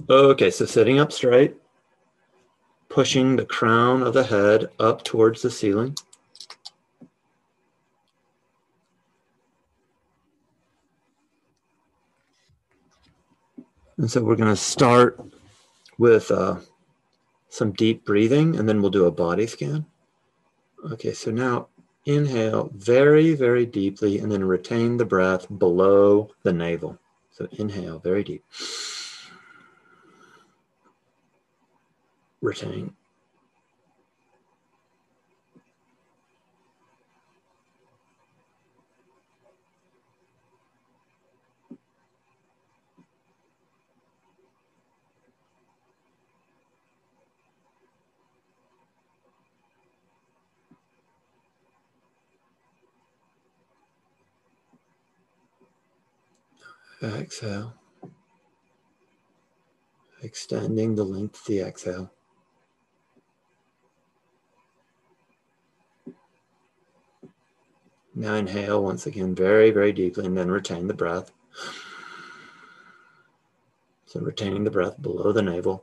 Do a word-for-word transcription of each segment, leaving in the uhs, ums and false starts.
Okay, so sitting up straight, pushing the crown of the head up towards the ceiling. And so we're going to start with uh, some deep breathing, and then we'll do a body scan. Okay, so now inhale very, very deeply, and then retain the breath below the navel. So inhale very deep. Retain. Exhale. Extending the length of the exhale. Now inhale once again very, very deeply, and then retain the breath. So retaining the breath below the navel.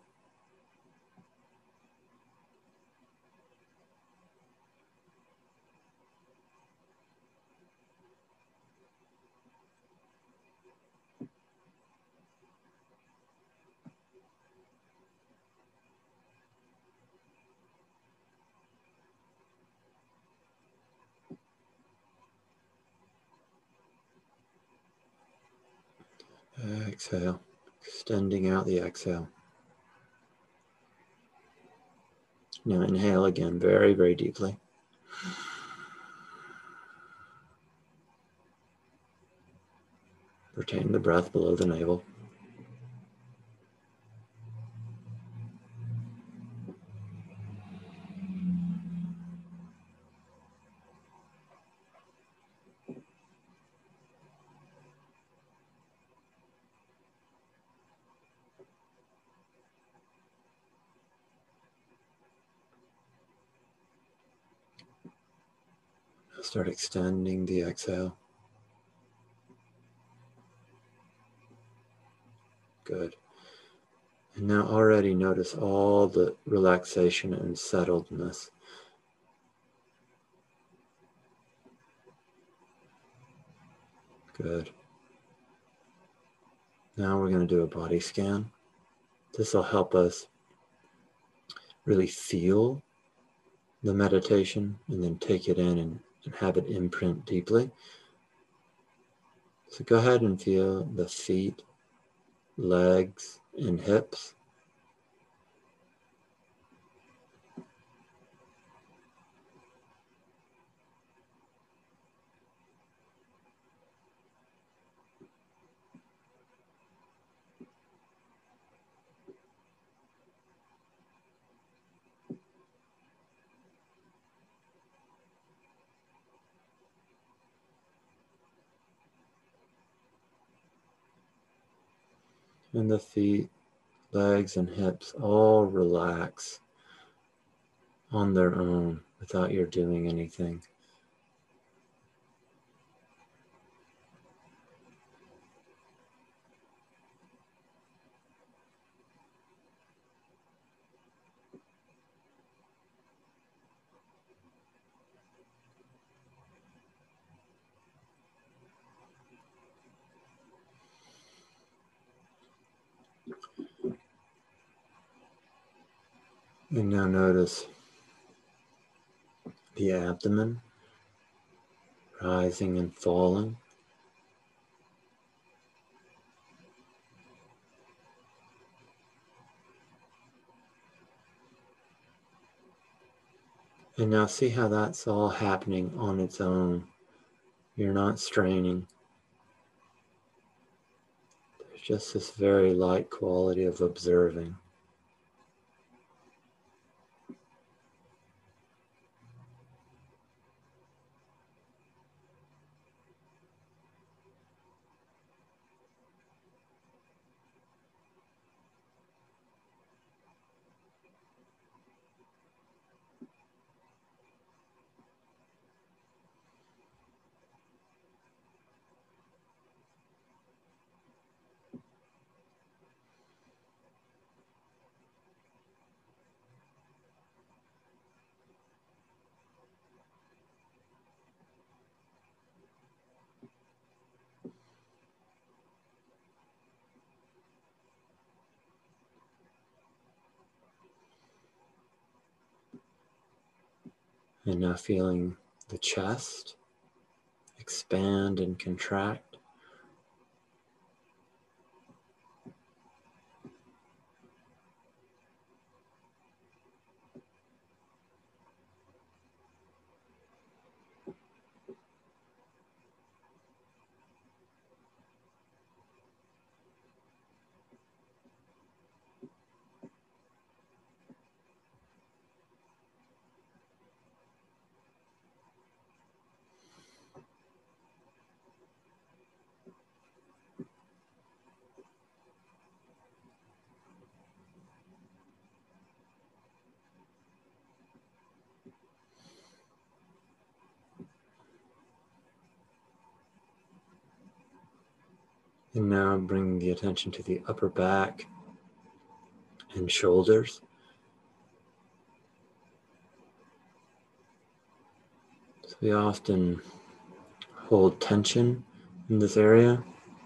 Exhale, extending out the exhale. Now inhale again very, very deeply. Retain the breath below the navel. Start extending the exhale. Good. And now already notice all the relaxation and settledness. Good. Now we're going to do a body scan. This will help us really feel the meditation and then take it in and, and have it imprint deeply. So go ahead and feel the feet, legs, and hips. And the feet, legs, and hips all relax on their own without your doing anything. And now notice the abdomen rising and falling. And now see how that's all happening on its own. You're not straining. There's just this very light quality of observing. And now feeling the chest expand and contract. And now bring the attention to the upper back and shoulders. So we often hold tension in this area.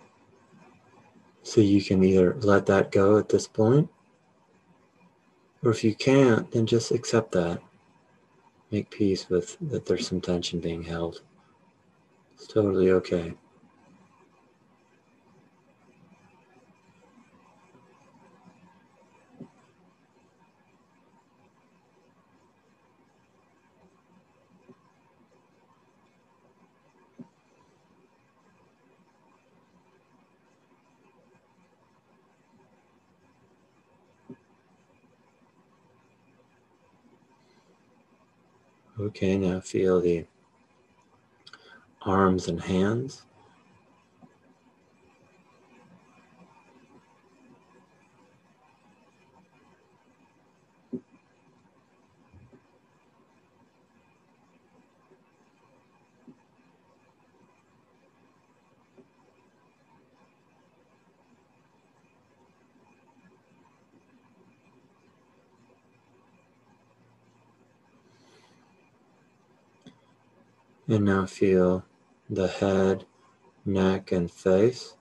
So you can either let that go at this point, or if you can't, then just accept that. Make peace with that there's some tension being held. It's totally okay. Okay, now feel the arms and hands. And now feel the head, neck, and face.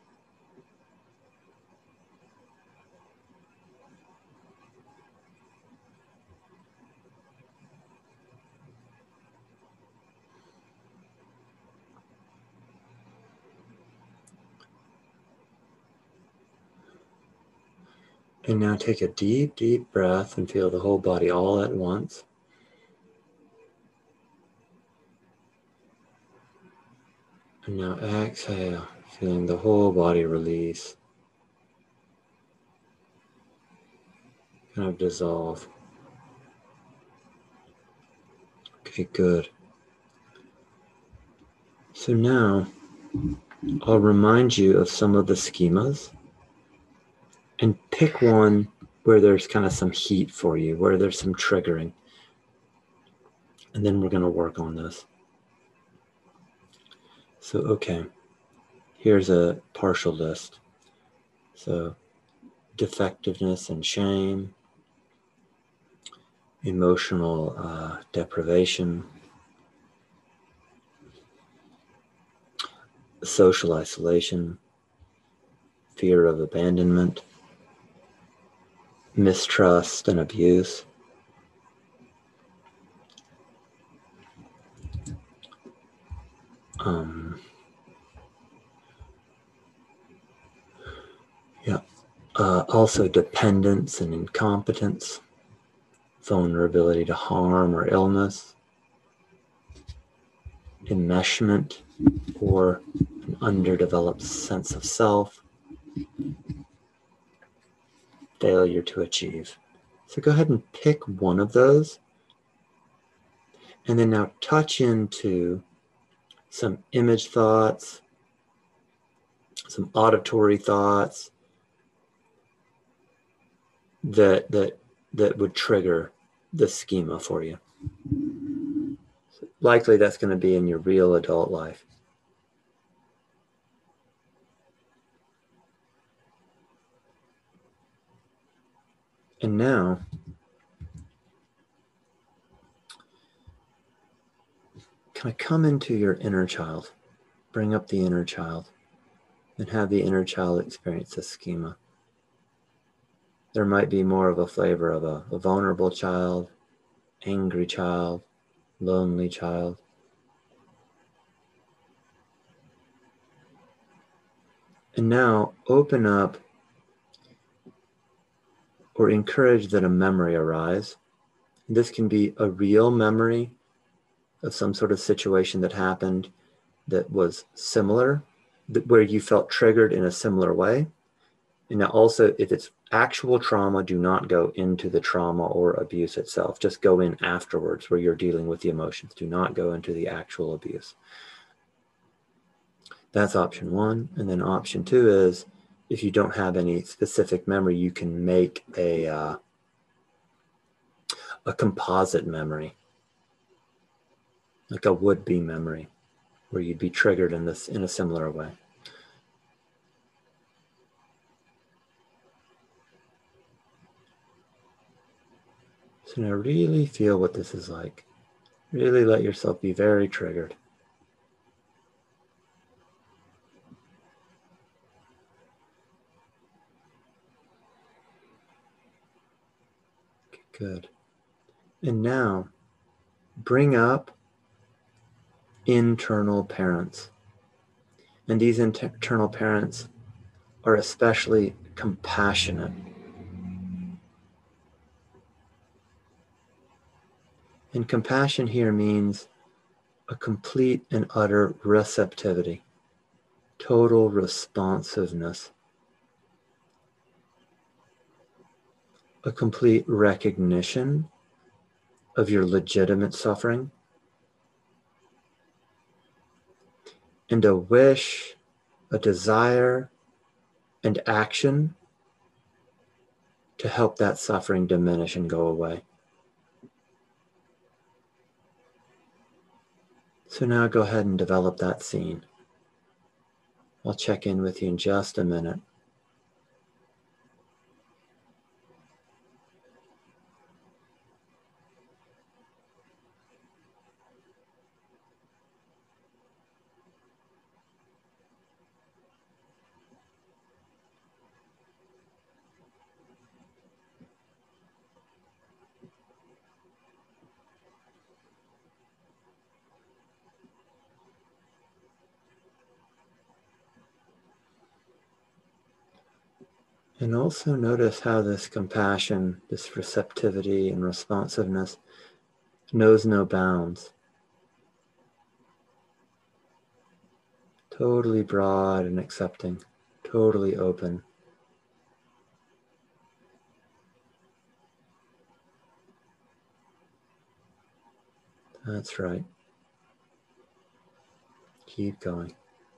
And now take a deep, deep breath and feel the whole body all at once. And now exhale, feeling the whole body release. Kind of dissolve. Okay, good. So now I'll remind you of some of the schemas and pick one where there's kind of some heat for you, where there's some triggering. And then we're going to work on this. So, okay, here's a partial list. So, defectiveness and shame, emotional uh, deprivation, social isolation, fear of abandonment, mistrust and abuse, um, yeah, uh, also dependence and incompetence, vulnerability to harm or illness, enmeshment or an underdeveloped sense of self, failure to achieve. So go ahead and pick one of those and then now touch into some image thoughts, some auditory thoughts that that that would trigger the schema for you. So likely that's going to be in your real adult life. And now can I come into your inner child, bring up the inner child, and have the inner child experience the schema. There might be more of a flavor of a, a vulnerable child, angry child, lonely child. And now open up or encourage that a memory arise. This can be a real memory of some sort of situation that happened that was similar, that where you felt triggered in a similar way. And now also, if it's actual trauma, do not go into the trauma or abuse itself. Just go in afterwards where you're dealing with the emotions. Do not go into the actual abuse. That's option one. And then option two is, if you don't have any specific memory, you can make a, uh, a composite memory, like a would-be memory, where you'd be triggered in this in a similar way. So now really feel what this is like. Really let yourself be very triggered. Okay, good. And now bring up internal parents. And these internal parents are especially compassionate. And compassion here means a complete and utter receptivity, total responsiveness, a complete recognition of your legitimate suffering, and a wish, a desire, and action to help that suffering diminish and go away. So now go ahead and develop that scene. I'll check in with you in just a minute. And also notice how this compassion, this receptivity and responsiveness knows no bounds. Totally broad and accepting, totally open. That's right. Keep going.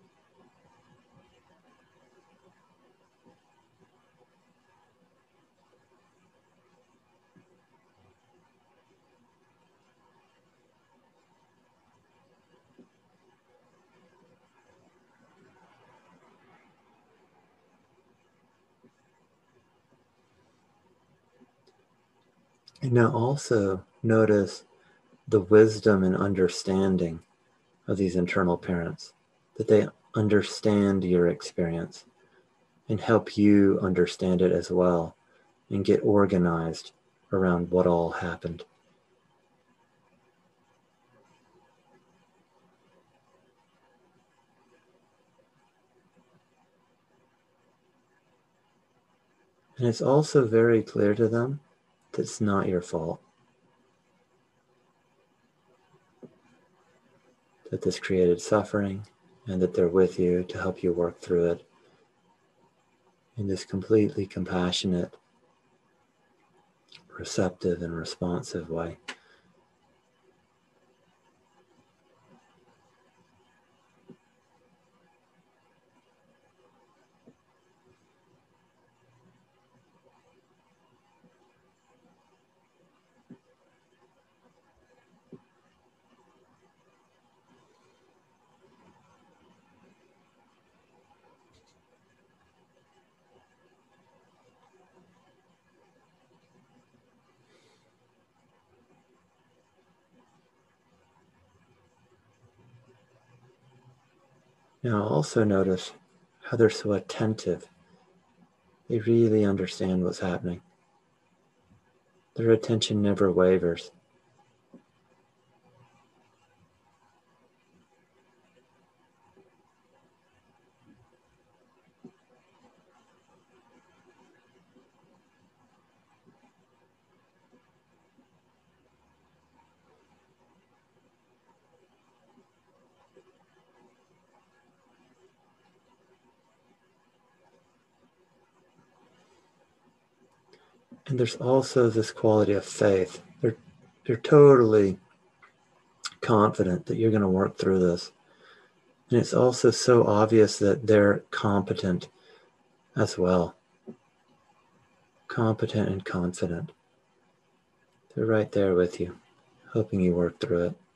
And now also notice the wisdom and understanding of these internal parents, that they understand your experience and help you understand it as well and get organized around what all happened. And it's also very clear to them that it's not your fault, that this created suffering, and that they're with you to help you work through it in this completely compassionate, receptive, and responsive way. Now also notice how they're so attentive. They really understand what's happening. Their attention never wavers. And there's also this quality of faith. They're, they're totally confident that you're going to work through this. And it's also so obvious that they're competent as well. Competent and confident. They're right there with you, helping you work through it.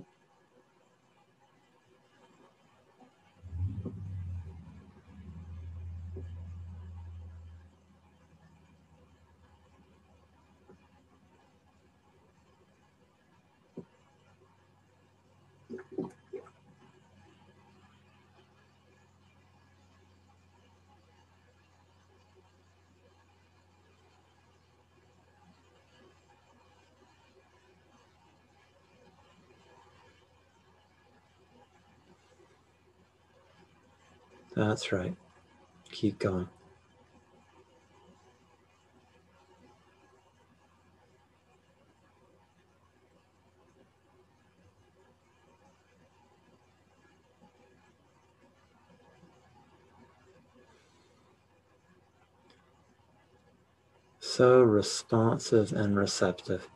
That's right. Keep going. So responsive and receptive.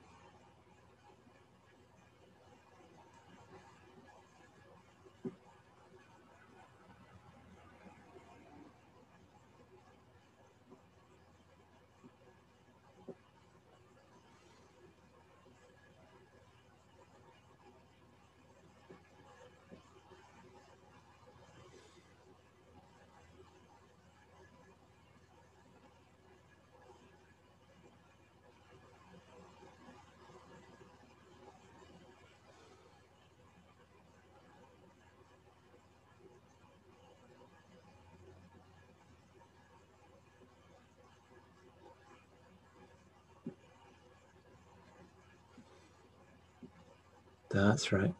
That's right.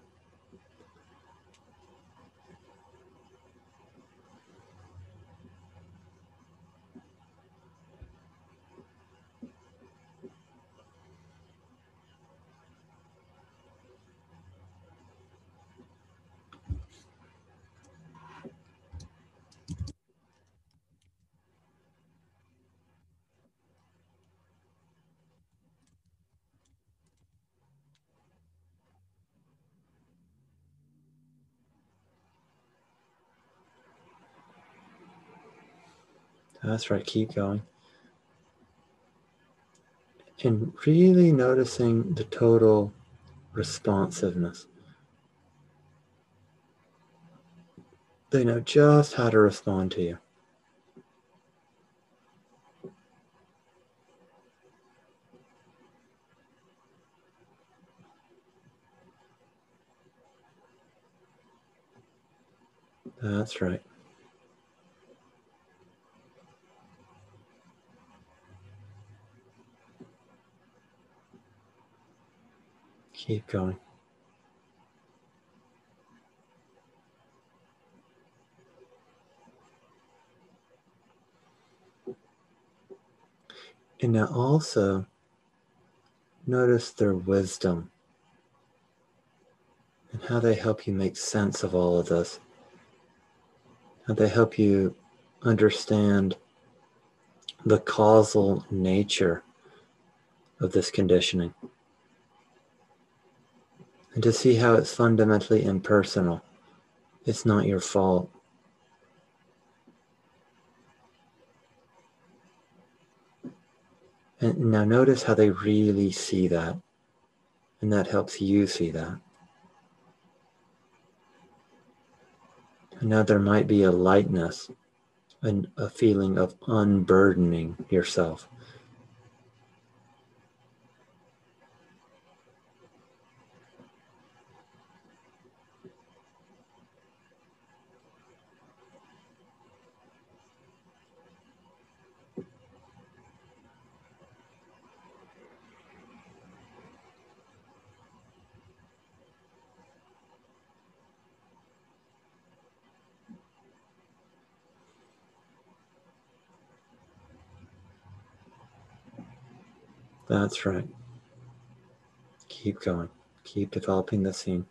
That's right. Keep going. And really noticing the total responsiveness. They know just how to respond to you. That's right. Keep going. And now also notice their wisdom and how they help you make sense of all of this. How they help you understand the causal nature of this conditioning. And to see how it's fundamentally impersonal. It's not your fault. And now notice how they really see that. And that helps you see that. And now there might be a lightness and a feeling of unburdening yourself. That's right. Keep going. Keep developing the scene.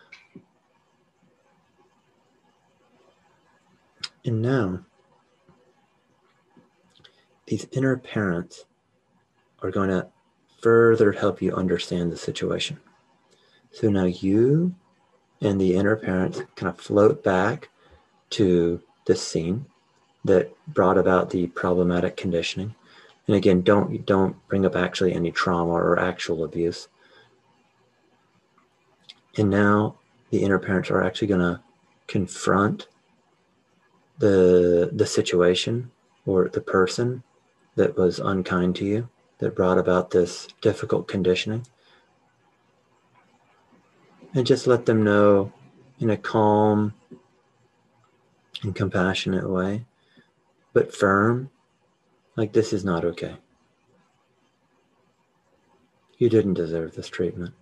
And now, these inner parents are going to further help you understand the situation. So now you and the inner parents kind of float back to this scene that brought about the problematic conditioning. And again, don't, don't bring up actually any trauma or actual abuse. And now the inner parents are actually going to confront the, the situation or the person that was unkind to you, that brought about this difficult conditioning. And just let them know in a calm and compassionate way, but firm, like this is not okay. You didn't deserve this treatment.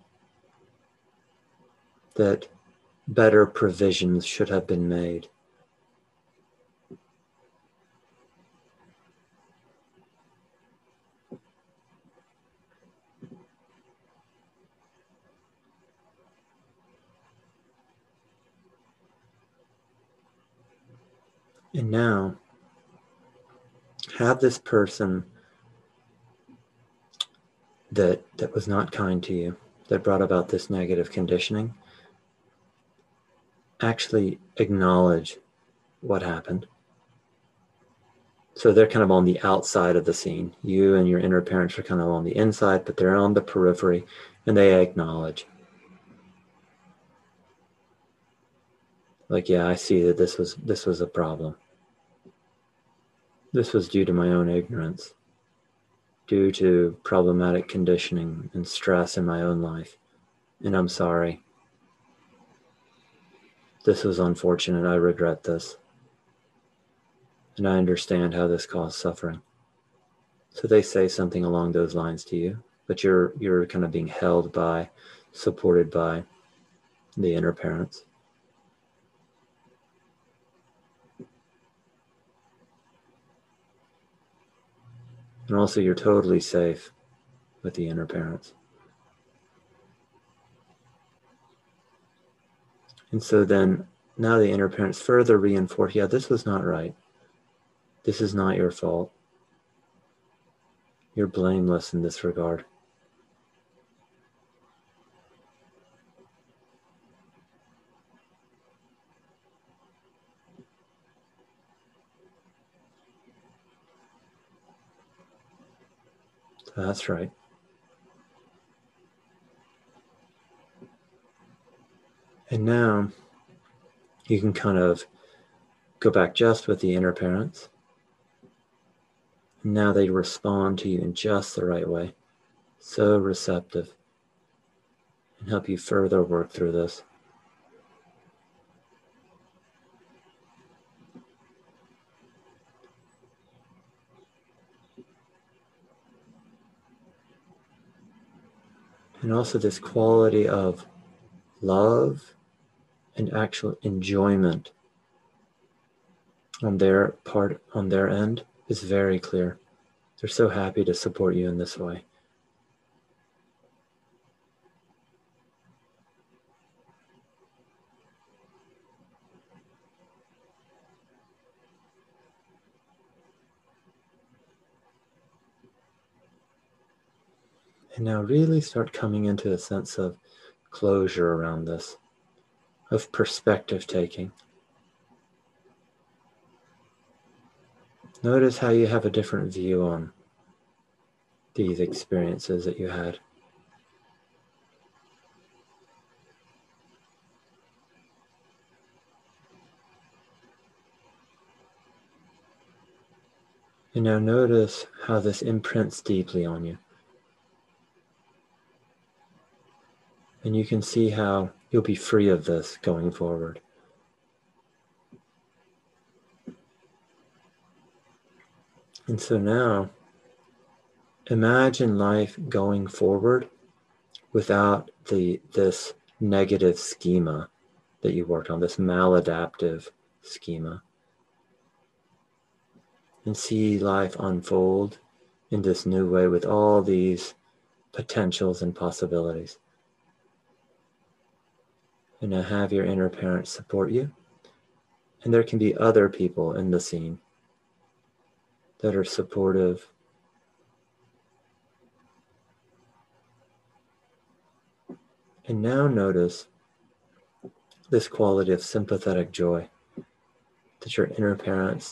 That better provisions should have been made. And now, have this person that, that was not kind to you, that brought about this negative conditioning, actually acknowledge what happened. So they're kind of on the outside of the scene. You and your inner parents are kind of on the inside, but they're on the periphery, and they acknowledge. Like, yeah, I see that this was this was a problem. This was due to my own ignorance, due to problematic conditioning and stress in my own life. And I'm sorry. This was unfortunate. I regret this. And I understand how this caused suffering. So they say something along those lines to you, but you're you're kind of being held by, supported by the inner parents. And also you're totally safe with the inner parents. And so then now the inner parents further reinforce, yeah, this was not right. This is not your fault. You're blameless in this regard. That's right. And now you can kind of go back just with the inner parents. And now they respond to you in just the right way. So receptive. And help you further work through this. And also this quality of love and actual enjoyment on their part, on their end, is very clear. They're so happy to support you in this way. And now really start coming into a sense of closure around this, of perspective taking. Notice how you have a different view on these experiences that you had. And now notice how this imprints deeply on you. And you can see how you'll be free of this going forward. And so now, imagine life going forward without the this negative schema that you worked on, this maladaptive schema. And see life unfold in this new way with all these potentials and possibilities. And now have your inner parents support you. And there can be other people in the scene that are supportive And now notice this quality of sympathetic joy that your inner parents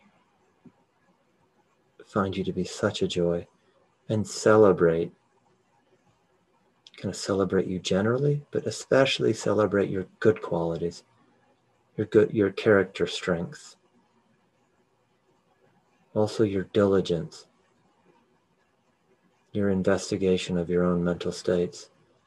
find you to be such a joy, and celebrate, kind of celebrate you generally, but especially celebrate your good qualities, your good, your character strengths, also your diligence, your investigation of your own mental states.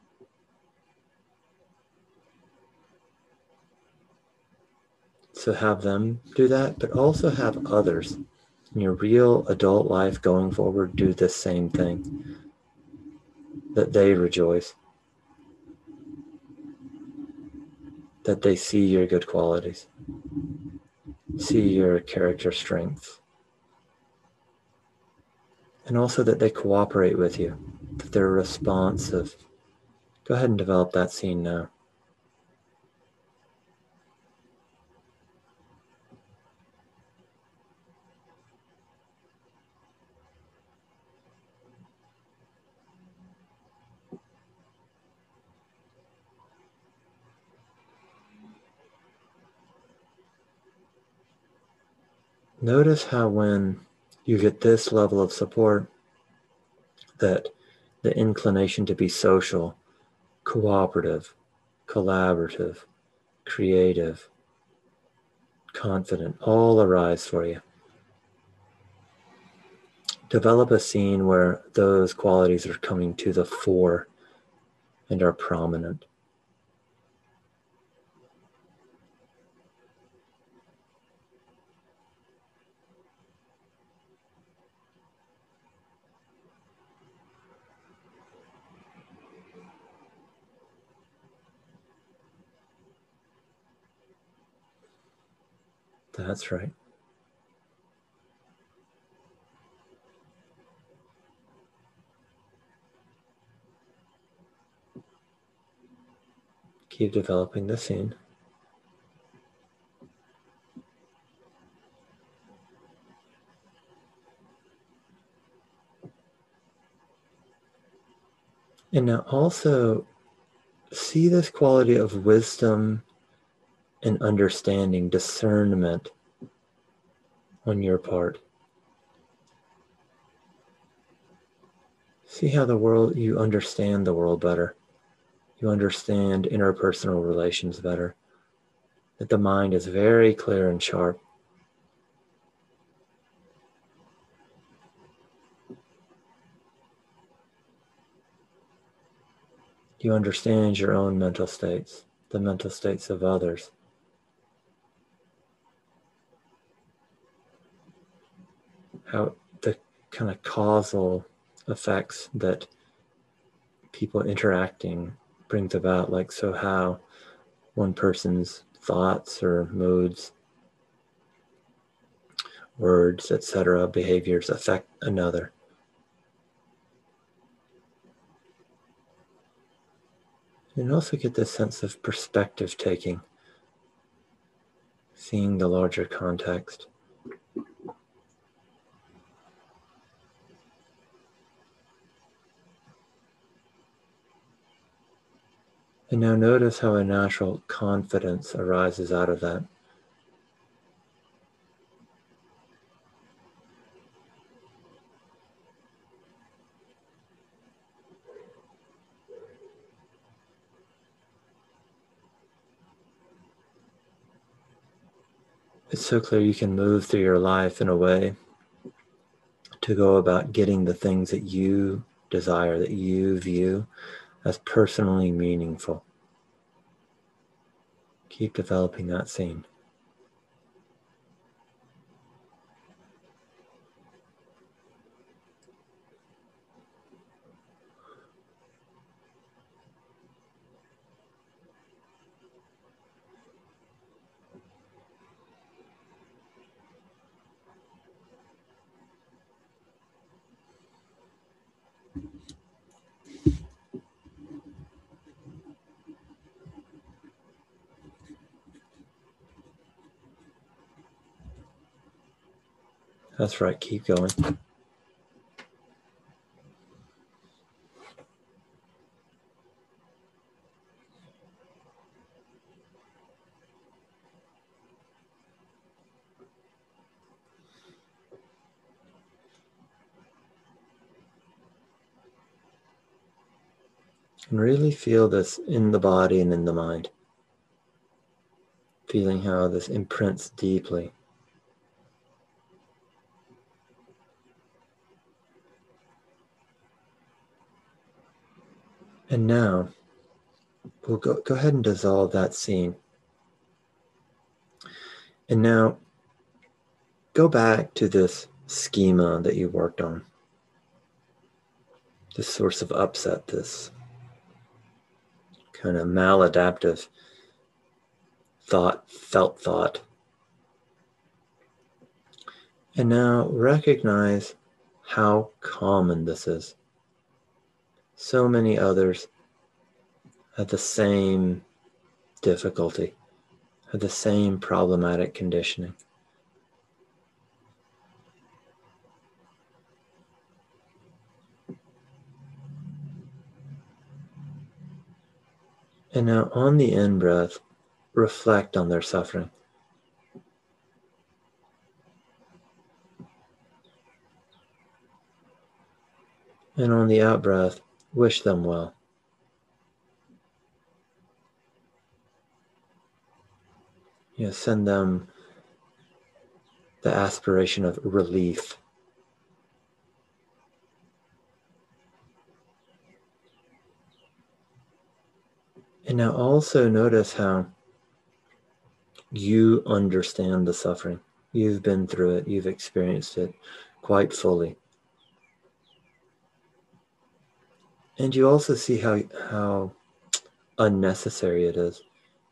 So have them do that, but also have others in your real adult life going forward do the same thing, that they rejoice, that they see your good qualities, see your character strengths, and also that they cooperate with you, that they're responsive. Go ahead and develop that scene now. Notice how when you get this level of support, that the inclination to be social, cooperative, collaborative, creative, confident, all arise for you. Develop a scene where those qualities are coming to the fore and are prominent. That's right. Keep developing the scene. And now also see this quality of wisdom and understanding, discernment on your part. See how the world, you understand the world better. You understand interpersonal relations better. That the mind is very clear and sharp. You understand your own mental states, the mental states of others. How the kind of causal effects that people interacting brings about, like so how one person's thoughts or moods, words, et cetera, behaviors affect another. And also get this sense of perspective taking, seeing the larger context. And now notice how a natural confidence arises out of that. It's so clear you can move through your life in a way to go about getting the things that you desire, that you view as personally meaningful. Keep developing that scene. That's right, keep going. And really feel this in the body and in the mind. Feeling how this imprints deeply. And now, we'll go, go ahead and dissolve that scene. And now, go back to this schema that you worked on. This source of upset, this kind of maladaptive thought, felt thought. And now recognize how common this is. So many others have the same difficulty, have the same problematic conditioning. And now on the in-breath, reflect on their suffering. And on the out-breath, wish them well. You know, send them the aspiration of relief. And now also notice how you understand the suffering. You've been through it. You've experienced it quite fully. And you also see how, how unnecessary it is.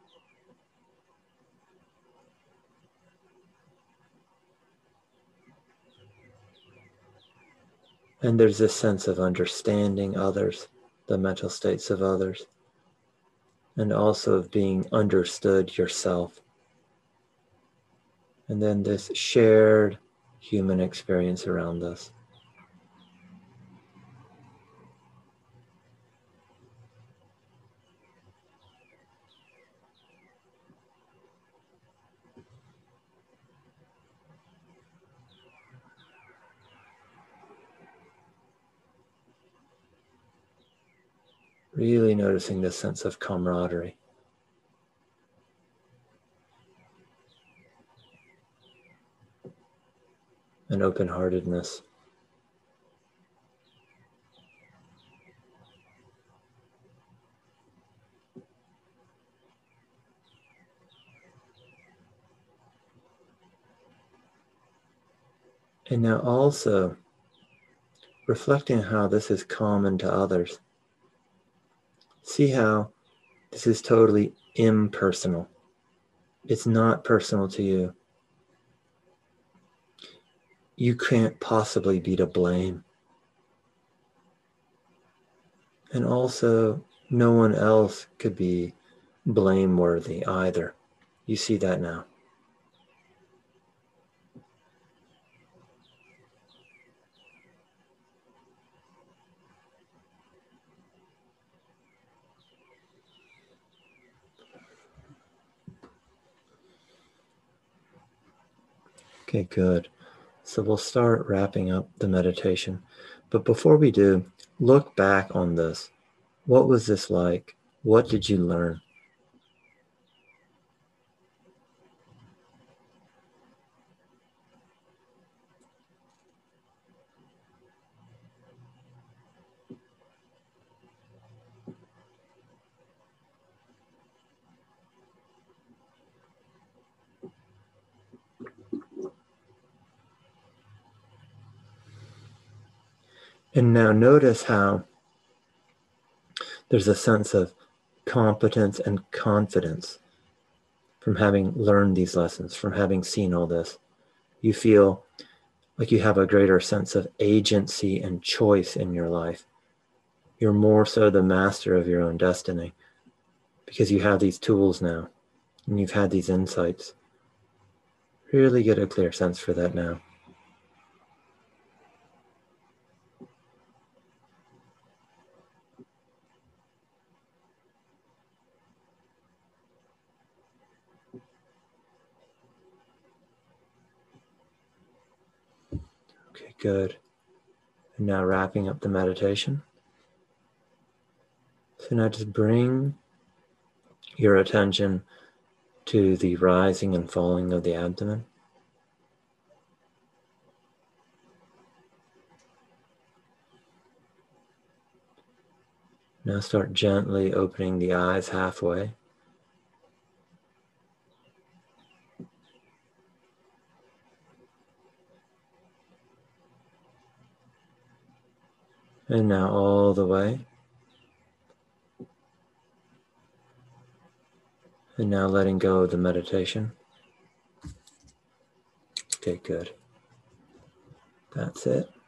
And there's this sense of understanding others, the mental states of others, and also of being understood yourself. And then this shared human experience around us. Really noticing this sense of camaraderie. And open-heartedness. And now also reflecting on how this is common to others. See how this is totally impersonal. It's not personal to you. You can't possibly be to blame. And also, no one else could be blameworthy either. You see that now. Okay, good. So we'll start wrapping up the meditation. But before we do, look back on this. What was this like? What did you learn? And now notice how there's a sense of competence and confidence from having learned these lessons, from having seen all this. You feel like you have a greater sense of agency and choice in your life. You're more so the master of your own destiny because you have these tools now and you've had these insights. Really get a clear sense for that now. Okay, good. And now wrapping up the meditation. So now just bring your attention to the rising and falling of the abdomen. Now start gently opening the eyes halfway. And now all the way. And now letting go of the meditation. Okay, good. That's it.